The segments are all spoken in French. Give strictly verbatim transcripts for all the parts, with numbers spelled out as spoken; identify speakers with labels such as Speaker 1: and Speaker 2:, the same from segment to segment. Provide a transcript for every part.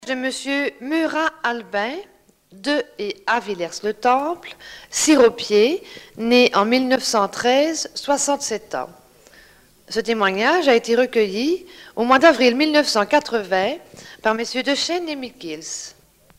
Speaker 1: De Monsieur Murat Albin, de et à Villers-le-Temple, siropier, né en mille neuf cent treize, soixante-sept ans. Ce témoignage a été recueilli au mois d'avril mille neuf cent quatre-vingts par messieurs Dechaine et Miquels.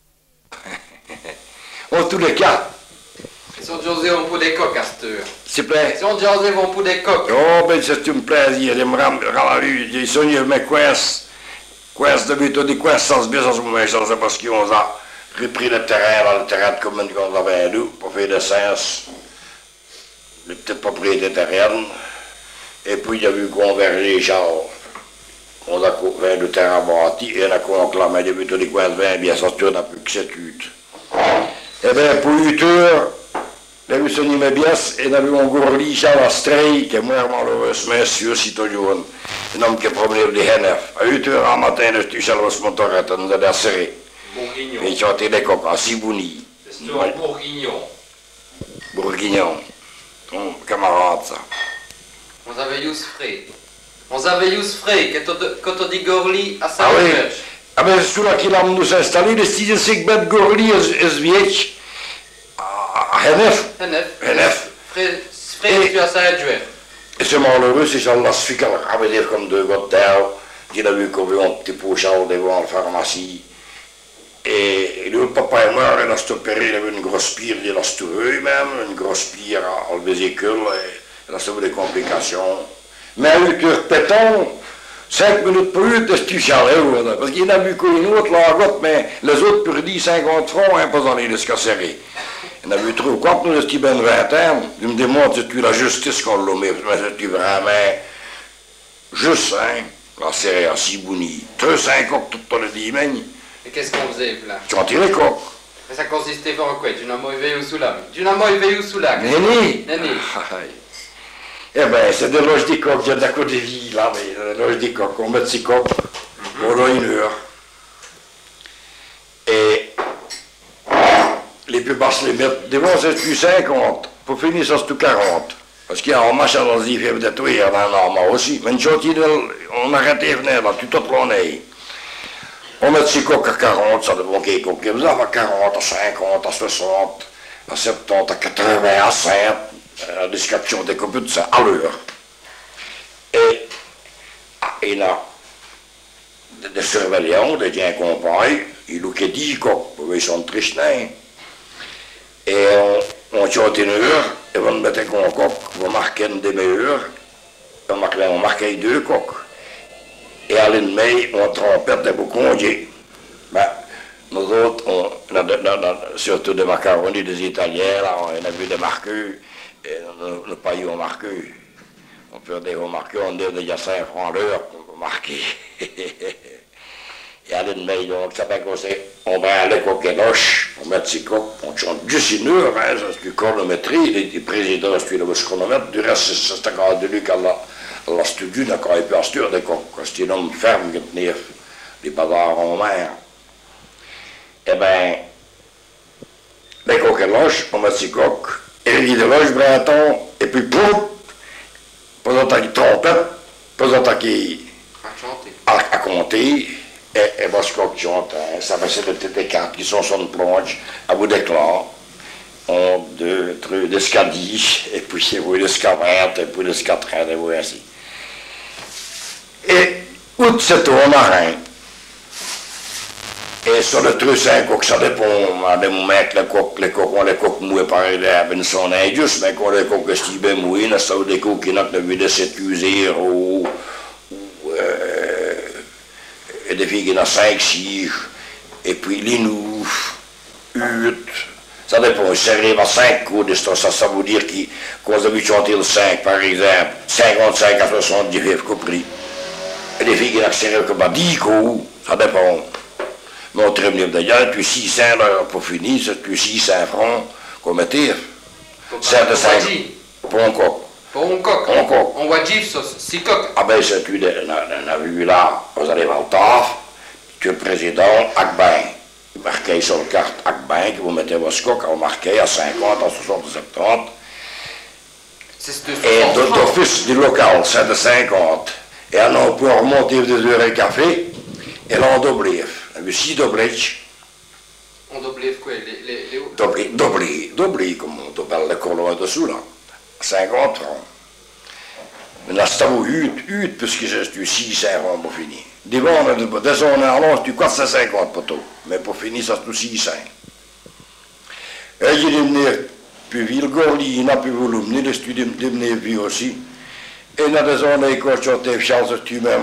Speaker 2: En tous les cas.
Speaker 3: Son José on pour des coques à cette heure.
Speaker 2: S'il vous plaît.
Speaker 3: Son José vont pour des coques.
Speaker 2: Oh, ben c'est un plaisir de me rendre à la rue. J'ai sonné mes coins. Coins de but, des coins sans bien sans moi, je sais parce qu'on a repris le terrain, dans le terrain de commune qu'on avait nous, pour faire des sens, les petites propriétés terriennes. Et puis il y a eu converger, genre, on a fait le terrain bâti, et on a conclamé des buts des coins de vingt, bien sûr, on n'a plus que sept huit. Eh bien, pour huit heures, il y a eu son immédiat, et il y a eu un gourli, Charles Astray, qui est mort malheureusement, sur Citoyen. Un homme qui est promené de Hennef. À huit heures en matin, le Tuchel va se monter, nous a desserré.
Speaker 3: Bourguignon.
Speaker 2: Et il a chanté les coques à Sibouni.
Speaker 3: C'est un Bourguignon.
Speaker 2: Bourguignon. Ton camarade, ça.
Speaker 3: On avait Youssef Frey. On avait Youssef Frey, quand on dit Gorli à saint
Speaker 2: Ah oui. Ah ben, c'est là qu'il a nous installé, le style de Gorli est vieux. À Hennef.
Speaker 3: Hennef.
Speaker 2: Hennef.
Speaker 3: Frey, tu as Saint-Jouer.
Speaker 2: Et c'est malheureux, c'est Charles Lasfic, on va dire comme deux gars de terre, qu'il a vu qu'on veut un petit pot Charles devant la pharmacie. Et le papa est mort, il a stoppé, il avait une grosse pire, il a stoppé même, une grosse pire à le vésicule, il a sauvé des complications. Mais à huit heures pétant, cinq minutes plus, de ce Charles, parce qu'il a vu qu'une autre, la gotte, mais les autres perdent cinquante francs, hein, pas dans les escasseries. Il a vu trop. Quand nous étions ben vingt ans, il me demande si tu la justice qu'on l'a mis, mais c'est vraiment juste, hein, la série à Sibouni. Trois, cinq coques tout le dimanche.
Speaker 3: Et qu'est-ce qu'on faisait, là?
Speaker 2: Chanter les coques.
Speaker 3: Et ça consistait en quoi? Tu n'as pas éveillé au soulac. Tu n'as pas éveillé au soulac.
Speaker 2: Néni.
Speaker 3: Néni.
Speaker 2: Eh ben, c'est des loges des coques, il y a de la côte de vie, là, mais des loges des coques. On met ces coques, on a une heure. Et les plus basses les mettent, devant c'est plus cinquante, pour finir ça c'est tout quarante. Parce qu'il y a un machin dans les fèves de tout, il y a un arme aussi. Mais une gentille, on arrête les fenêtres là, tout autre l'on est. On met ces coques à quarante, ça dépend quel coques. Vous avez à quarante, à cinquante, à soixante, à soixante-dix, à quatre-vingts, à cent, la description des coques, ça à l'heure. Et il y a des surveillants, des gens compagnes, ils louent dix coques, ils sont très chenins. Et on, on chante une heure, et on met un coq, on marque une demi-heure, on marque, on marque deux coques. Et à l'ennemi, on trompette des beaux congés. Ben, nous autres, on, on a, on a surtout des macaronis des Italiens, là, on a vu des marqueurs, et nous, nous payons aux marqueurs. On peut dire aux marqueurs, on donne déjà cinq francs l'heure pour marquer. Et à l'ennemi, donc, ça fait qu'on sait, on va aller coquer loche, on met ses coques, on chante juste une heure, hein, c'est du chronométrie, les présidents suivent le chronomètre, du reste, c'est encore de lui qu'à la, la studio, n'a pas pu assurer des coques, c'est un homme ferme qui tenait les bavards en mer. Eh bien, les coquets loche, on met ses coques, et les de loche, breton, et puis pouf, pas autant qu'il trompette, pas autant qu'il à, à compter. Et, et parce qu'on chante, hein, ça va c'est des petites cartes qui sont sur une planche, à bout d'éclat, un, deux, trois, des scadis, et puis c'est vous des scavettes, et puis des scatrains, et vous ainsi. Et, outre c'est au marin, et sur le truc, c'est un ça dépend, à des moments que les coques, les coques, on les coques mouées par exemple, ils sont injustes, mais qu'on les coques qui sont mouées, il y a des coques qui n'ont pas vu de s'étuser, ou, ou euh, et des filles qui ont cinq, six, et puis les nous, huit, ça dépend, si ça arrive à cinq coups, ça, ça veut dire qu'on a vu chanter le cinq, par exemple, cinquante-cinq à soixante-dix, j'ai compris. Et des filles qui n'ont serré que dix coups, ça dépend. Mais on termine d'ailleurs, tu six cents là, pour finir, tu six cents francs, qu'on mettait. cinq de cinq, pour un coq.
Speaker 3: Pour un coq.
Speaker 2: Pour un coq.
Speaker 3: On voit gif, six coques.
Speaker 2: Ah ben, c'est tu on a vu là, vous allez voir le taf, tu es le président, Akbain. Vous marquez sur la carte Akbain, que vous mettez votre coq, on marquait à cinquante, à soixante, à soixante-dix.
Speaker 3: C'est
Speaker 2: et d'office du local, c'est de cinquante. Et alors on peut remonter des heures et café, et l'on double. On avait six doblets.
Speaker 3: On doublait quoi? Les, les, les...
Speaker 2: Doblés, doblés, doblés, comme on appelle le colon dessous là. cinquante francs. Men dat staat wel uit, uit, parce que c'est six cents francs pour finir. Devant, on a des zones en l'an, c'est quatre cent cinquante poteaux. Mais pour finir, ça c'est six cents. Et j'ai devenu plus ville, Gorli, il n'a plus volume, ni le studio devenu plus aussi. Et dans des zones, quand tu as chance, tu même.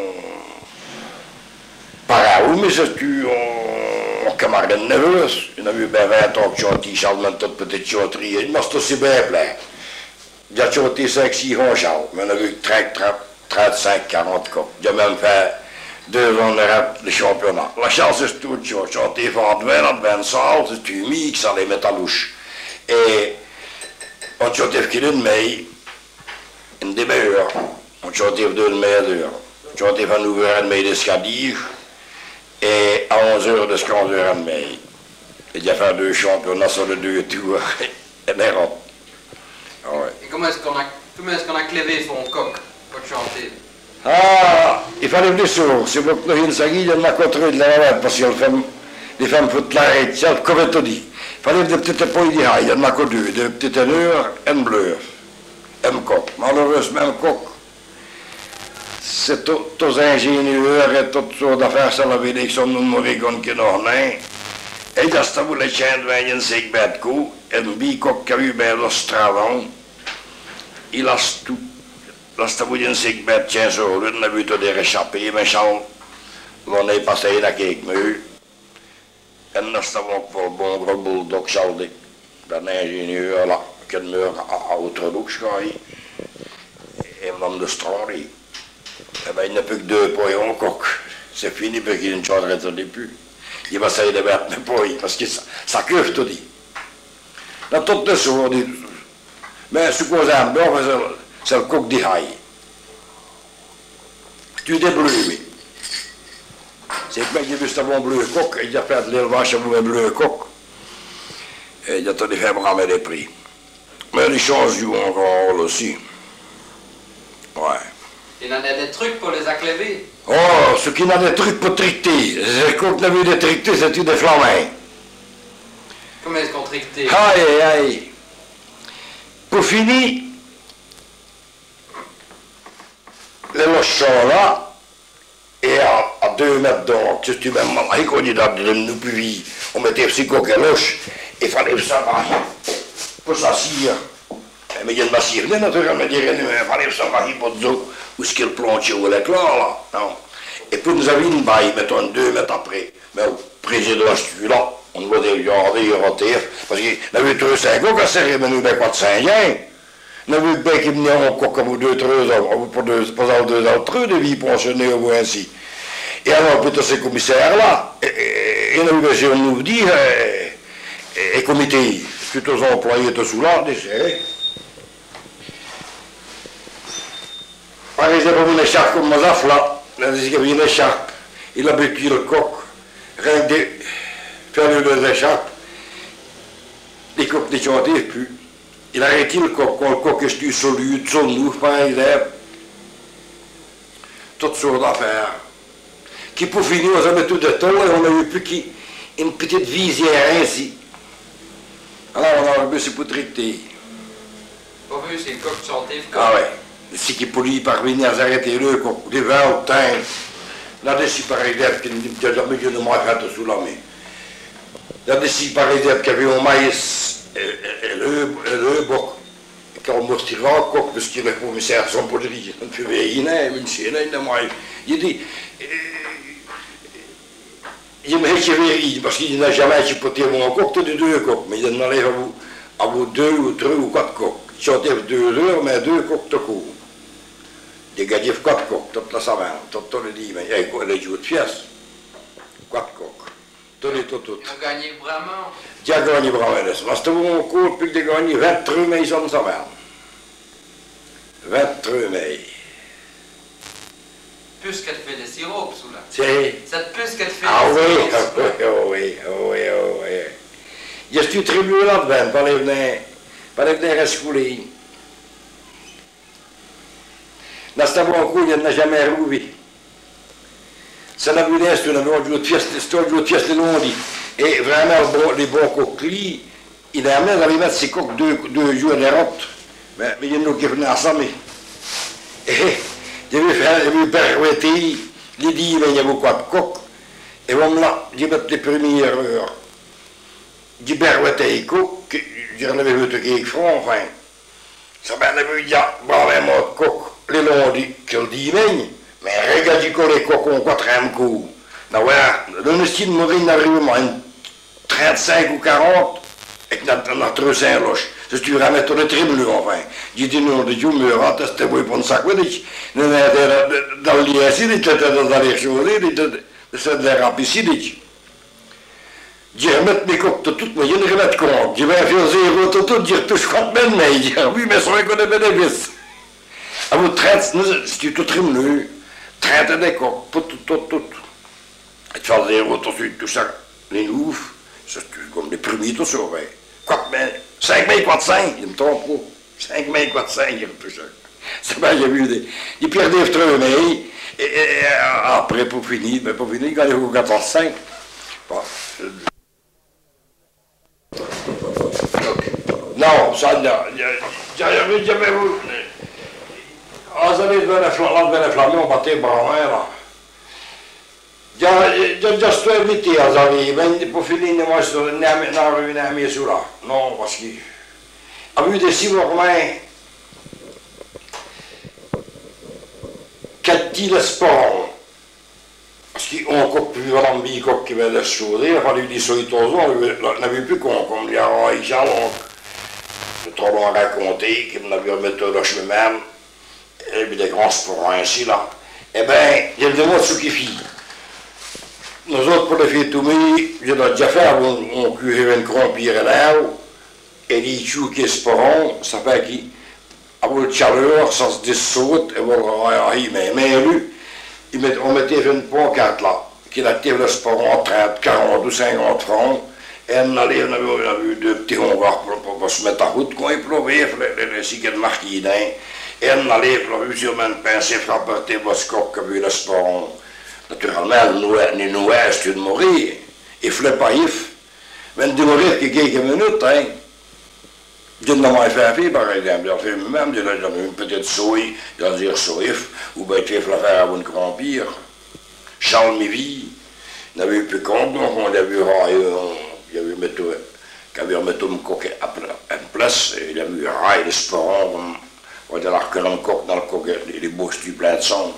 Speaker 2: Par où, mais c'est tu. On camarade nerveuse. Il y en a eu bien vingt ans que tu as dit, Charles, maintenant, peut-être tu as trié. Il m'a aussi bien plein. J'ai chanté cinq six ans, Charles, mais on a vu trente, trente-cinq, quarante coques. J'ai même fait deux ans de championnat. La chance est toute, j'ai chanté van vingt, vingt salles, c'est humide, ça les met à bouche. Et on chantait qu'il une mai, une demi-heure. On chantait deux demi-heures. On chantait à neuf heures trente d'escadille et à onze heures de onze heures trente. Et j'ai fait deux championnats sur les deux tours et des routes. Ah ouais.
Speaker 3: Et comment est-ce qu'on a, comment est-ce qu'on a clévé son coq pour chanter?
Speaker 2: Ah, il fallait venir sur, c'est pour que nous une sagui, il y en a contre de la malade, parce que les femmes, les femmes foutent l'arrêt, c'est comme tu dis. Il fallait des petites poils de il y en a que deux, des petites heures, un bleu, un coq. Malheureusement, un coq, c'est tous ingénieurs et toutes sortes d'affaires, ça l'avait dit que son nom mourait qu'on qui n'en a. Et là, ça voulait changer de un segment de coup, un bicoq qui a eu bien l'ostravon, il a tout. Là, ça voulait un segment de quinze euros, on a vu tout des réchappés, mais on est passé là quelques murs. Et là, ça va pour le bon gros bulldog chaldé, d'un ingénieur là, qui meurt à Outre-Loup, je crois, et un homme de Strandry. Eh bien, il n'y a plus que deux poillons au coq. C'est fini parce qu'il ne changerait plus. Il va essayer de mettre mes poils, parce que ça, ça cuve tout dit. Dans toutes les sourds, mais ce qu'on a en bord, c'est le coq d'Ihaï. Tu débleues. C'est que j'ai vu ce bon bleu coq, il a fait de l'élevage avec un bleu coq. Et il a tout fait bramer les prix. Mais les choses jouent encore aussi. Ouais.
Speaker 3: Il y en a des trucs pour les accléver.
Speaker 2: Oh, ce qui n'a des trucs pour tricter. C'est qu'on a vu des tricter, c'est des flamins.
Speaker 3: Comment est-ce qu'on trictait?
Speaker 2: Aïe, aïe. Pour finir, les lochons là, et à, à deux mètres d'or, que tu m'as mal, et qu'on est dans le nous puis on mettait aussi coq et loche, il fallait ça varier pour s'assire. Mais il y a une massive, naturellement, il fallait ça varier pour dire où est-ce qu'il planchait ou l'éclat là. Non. Et puis nous avions une baille, mettons deux mètres après, mais au président de la stu là, on doit regarder, roter, parce qu'il y avait deux cinq coqs à serrer, mais nous n'avons pas de cinq gains. Nous avons bien qu'ils venaient en coq comme deux, trois, pour deux, pour deux autres, de vie pensionnée ou ainsi. Et alors, peut-être ces commissaires-là, et nous avons nous dit, et comité, tous aux employés de sous là, d'essayer. Par exemple, une écharpe comme Mazaf là, il y avait une écharpe, il a buté le coq, rien que de faire les écharpes, les coqs ne chantaient plus. Il a arrêté le coq, quand le coq est solide, son nous, par exemple, toutes sortes d'affaires. Qui pour finir, on avait tout de temps, et on a eu plus qu'une petite visière ainsi. Alors on a un peu ce pour tricter.
Speaker 3: Pas vu, c'est le coq chanté.
Speaker 2: Ah ouais. C'est qui polie parvenir à arrêter le coq, des vins au teint. Là, des si par exemple, qui ne a jamais de moi fait sous la main. Là, des si par exemple, qui avait un maïs, et le boc. Quand on m'a tiré un coq, parce qu'il est commissaire sans poterie, on fait veiller, une chienne, une moi. Il dit, il me dit, parce qu'il n'a jamais chipoté mon coq, tu as deux coqs, mais il en enlève à vous, à vous deux ou trois ou quatre coqs. Il chantait deux heures, mais deux coqs de cours. Des gars, quatre coqs, toute la semaine, tout le dimanche, il y a les jours de fieste. Quatre coqs. Tout les tout, tout.
Speaker 3: Ils ont gagné vraiment.
Speaker 2: Ils ont gagné vraiment. Mais c'était mon cours, puis ils ont gagné vingt-trois mai sur la semaine. vingt-trois mai.
Speaker 3: Puce qu'elle fait des sirops, sous là.
Speaker 2: C'est.
Speaker 3: Cette puce qu'elle fait
Speaker 2: Ah
Speaker 3: des
Speaker 2: oui,
Speaker 3: sirops.
Speaker 2: oh oui, oh oui, oh oui. Il y a cette tribu là-dedans, pas les venir, pas les venir escouler. Dans ce bon coup, il n'y en a jamais rouvé. ça n'a vu l'est, on avait du fieste, c'était du fieste le lundi. Et vraiment, les bons coqueliers, il a amené d'aller mettre ses coques deux, deux jours de route. Mais il y en a qui venaient ensemble. Et il y avait perverti, les dix, il y avait quoi de coques. Et on là, j'ai mis les premières heures. J'ai perverti les coques, j'en avais vu quelques francs, enfin. Ça m'a vu dire, bon, mais moi, coques, les lundis, qu'elle dit, mais regardez les coques, on quatrième coup. Ben voilà, le style de Maureen arrive à trente-cinq ou quarante, et notre Saint-Loche. C'est tu ramènes le tribunal, enfin. J'ai dit, non, de Dieu, mais c'était pour une sac, dans le lit ici, dans les choses, c'est de la rapicide. J'ai remettre mes coques toutes, mais il y a une remettre compte. Je vais faire zéro, tout, tout, dire tout, je compte même, mais il dit, oui, mais ça va qu'on a bénéfice. À vous trente, c'est tout tribunal, trente des coques, tout, tout, tout, tout. Et tu fais zéro, tout de suite, tout ça, les nouveaux, c'est comme les premiers, tout ça, ouais. Quoi, mais cinq mille, quoi de cinq, il me trompe pas. cinq mille, quoi de cinq, il me tout ça. C'est bien, j'ai vu des. Il perd des fruits, mais. Et, et, et après, pour finir, mais pour finir, quand il y a quatorze cinq. Bon. Non, ça, non. J'avais. J'avais. Ah, ça avait devenu flammé, on battait brun, là. Jag jag står mitt i alltså men på filmen måste så när när vi när vi så là non parce que a vu des cibles comme qu'a-t-il le sport parce qu'on coupe plus vraiment bi coq qui va le sourire il a fallu des solitosos on n'avait plus qu'on comme les gens le trop long à raconter qui m'avait remettre le chemin même et puis des grands sports ainsi là et ben il y a des mots ce qui fit. Nous autres, pour les filles tout mis, je dois déjà faire, on cuirait une crompire là, et les choux qui se feront, ça fait qu'ils, avec la chaleur, ça se dissoute, et voilà, mais, mais lui, on mettait une pancarte là, qui active le sporon trente, quarante ou cinquante francs, et on allait, on avait, on avait deux petits hongards pour, pour, pour se mettre en route, quand il pleuvait, les cigarettes marquées, et on allait, on avait sur une pincée, frapper vos coques, vu le sporon. Naturellement, ni nouais, c'est de mourir. Il ne fallait pas if. Mais de mourir que quelques minutes, hein. Je ne m'en fait un peu, par exemple. J'ai fait même, j'ai une petite souille, j'ai dire soif, ou bien tu fais faire à une crompire. Charles Mivy, il n'avait plus compte, donc on l'a vu railler, il avait mis tout, quand il avait mis tout mon coq en place, il a vu railler les sporons, on va dire que l'on coque dans le coq, les bouches du plein de sang.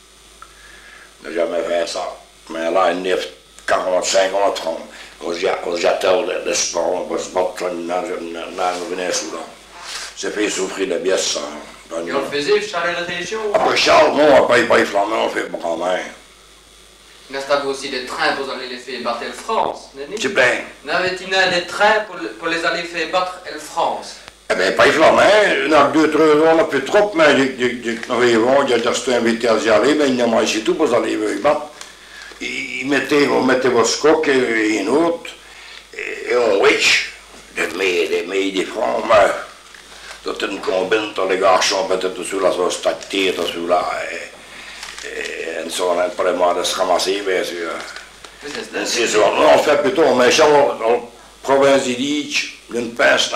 Speaker 2: On n'a jamais fait ça. Mais là, il y a quarante, cinquante francs. On j'attends le sport, on se battre, on venait sous là. C'est fait souffrir de biais ça.
Speaker 3: Et on le faisait, Charles et la région?
Speaker 2: Après Charles, non, après il pas flamand, on fait grand-mère.
Speaker 3: Il y a aussi des trains pour aller les faire battre en France, n'est-ce pas?
Speaker 2: C'est plein.
Speaker 3: N'avait-il des trains pour, pour les aller faire battre en France?
Speaker 2: Eh bien, pas flamand, on a deux, trois ans, on n'a plus trop, mais nous arrivons, il y a juste invité à y aller, mais il n'y a pas ici tout pour aller les battre. Ils mettaient, on mettait vos coques et une autre, et on witch, des mets, des mets, des francs, mais toute une combine, les garçons, peut-être sous la sauce tactile, sous la, et ils sont en train de se ramasser, bien sûr. C'est ça, on fait plutôt, on met ça en province d'Illich, il y a une peste,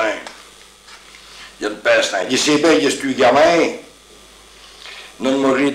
Speaker 2: il y a une peste, il s'est bien, il y a ce gamin, nous avons mouru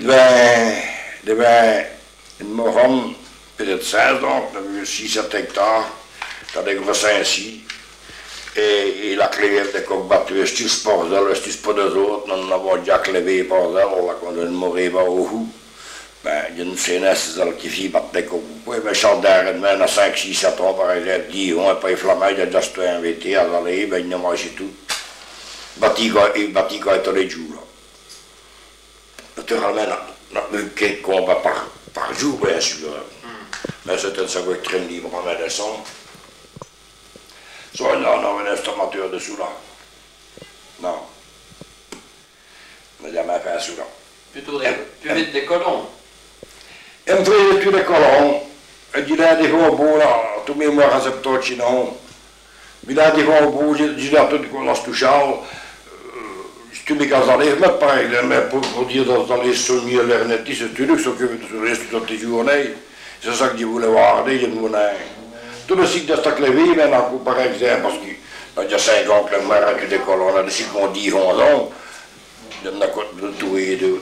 Speaker 2: devant une moronne, peut-être seize, donc, on a eu six sept hectares, dans des gros ainsi, et, et la clé de coq battu, c'est ce bordel, c'est pas d'eux autres, nous avons déjà clévé les bordels, là, quand on a mouru au hou, ben, il y a une sénesse qui fit battre des coqs, oui, mais Charles d'Arènement, à cinq six sept ans, par exemple, dit, on n'a pas eu flamand, il a déjà été invité à aller, ben, il a mangé tout. Bâti quand tous les jours, là. Naturellement, on a eu quelques combats par, par jour, bien sûr. Mm. Mais c'était ça qui traîne libre en médecin. Soit non, on a un instrumenteur dessous là. Non. On n'a jamais fait ça là.
Speaker 3: Plutôt des, plus vite des colons.
Speaker 2: Et on fait tous les colons. Et il a des gros beaux là, tous mes mois à septembre, sinon. Il a des gros beaux, je dis à tout le monde, on se touche. Tu me casses dans les mettre par exemple, mais pour, pour dire dans, dans les souvenirs, l'hernétis, c'est tout le qui s'occupe de ce reste de tes journées. C'est ça que je voulais voir, je ne voulais. Tout le cycle de stock levé, maintenant, par exemple, parce que il y a cinq ans que le maire a des colons, on a des cycles qu'on dit onze ans, il y en a de tout et de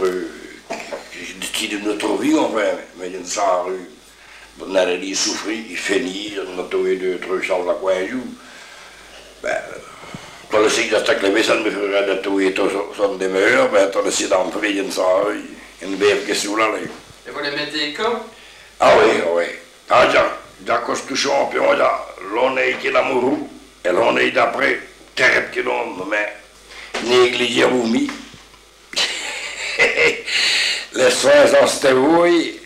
Speaker 2: qui de notre vie, enfin, mais il y a une sans rue. On a les souffrir, il fait ni, on a trouvé deux trucs sur la coin joue. Ben, pour le cycle de stock levé, ça me ferait de tout et tout sur une demeure, ben, tu as le site d'entrée, il y a une sans rue, une bête qui est sous là.
Speaker 3: Et vous les mettez comme?
Speaker 2: Ah oui, oui. Ah, già, già questo champion, già, l'on est qui l'amoureux, et l'on est d'après, terre qui l'on, mais négligé ou mis. Les soins en stéroïdes.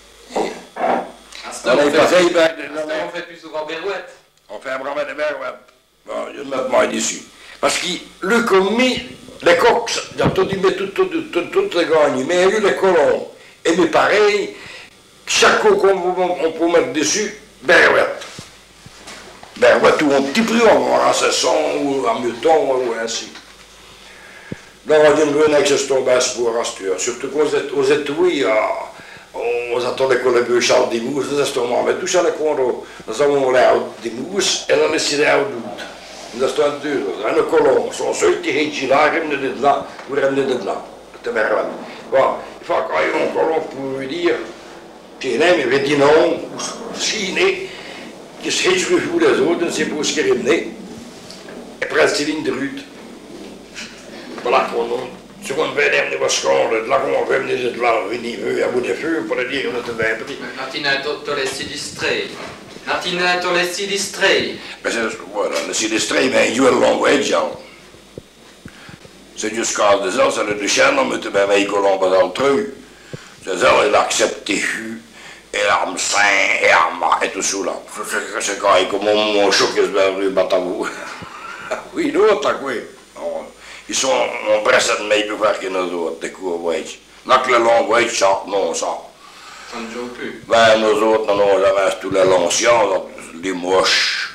Speaker 3: On fait plus souvent Berouette.
Speaker 2: On fait un brevet de Berouette. Bon, je vais mettre moi dessus. Parce que le commis, les coques, j'ai tout dit, mais toutes les gagnes, mais lui, les colons, et mais pareil, chaque coup qu'on peut mettre dessus, Berouette. Berouette ou un petit prix, on va voir en saison ou en mouton ou ainsi. Là, on vient de venir avec ce tombage pour rester. Surtout qu'aux étoiles, on attend les collègues Charles des mousses, nous estamos mais tout ça les condo, nous avons l'air des mousses et on est sidé à doute. Nous estamos deux, un colon, son seul qui est là, il est de là, ou il est de là. C'est merveilleux. Bon, il faut qu'il y ait un colon pour lui dire, qui est là, mais il dit non, s'il est né, qui se hitch pour les autres, ne sait pas ce qu'il est né, et presque une de lutte. Voilà, si on veut venir de scolen, là on veut venir de là, venir à bout de feu, pour le dire, on est bien petit.
Speaker 3: Martina tolle silistrei. Martina tolle silistrei.
Speaker 2: Mais c'est, voilà, le silistrei, mais il y a le long way, genre. C'est du score des autres, c'est le duchesne, on met même les colombes dans le truc. C'est ça, il accepte les jus, et l'arme sain, et l'arme, et tout ça, là. C'est quand il comme mon choc qui se bat le batavou. Oui, l'autre, quoi. Ils sont en presse de mij bewerkt que nous autres, des cours voyage. Là que le long voyage, ça, non, ça.
Speaker 3: Ça ne joue plus.
Speaker 2: Ben, nous autres, nous n'avons jamais tous les longs sciences, les moches,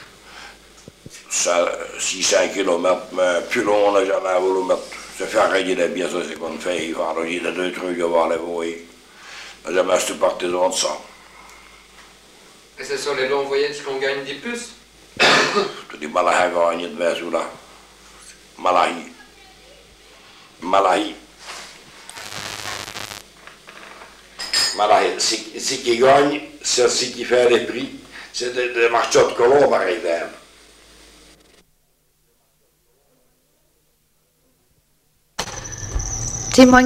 Speaker 2: six cents kilomètres, mais plus long, on n'a jamais voulu mettre. Se faire régler les biens, ça, c'est qu'on fait, il va régler les deux trucs, on va les voir. On n'a jamais acheté partisan de ça.
Speaker 3: Et c'est sur les longs voyages qu'on gagne des puces?
Speaker 2: Tu dis, Malahi va gagner de maison là. Malahi. Malahi. Malahi, ce qui gagne, c'est ce qui fait les prix. C'est des de marchés de colons, par exemple.
Speaker 1: Témoignage